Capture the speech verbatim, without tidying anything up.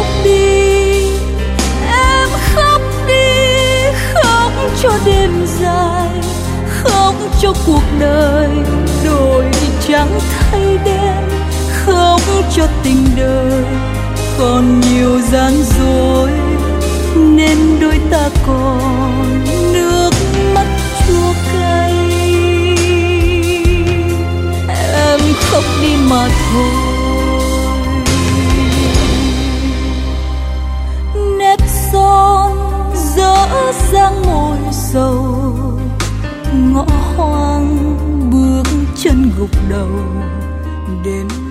khóc đi, em khóc đi, khóc cho đêm dài, khóc cho cuộc đời đổi trắng thay đen, khóc cho tình đời còn nhiều gian dối, nên đôi ta còn nước mắt chua cay. Em khóc đi mà thôi, nếp son dỡ dang môi sầu, ngõ hoang bước chân gục đầu đến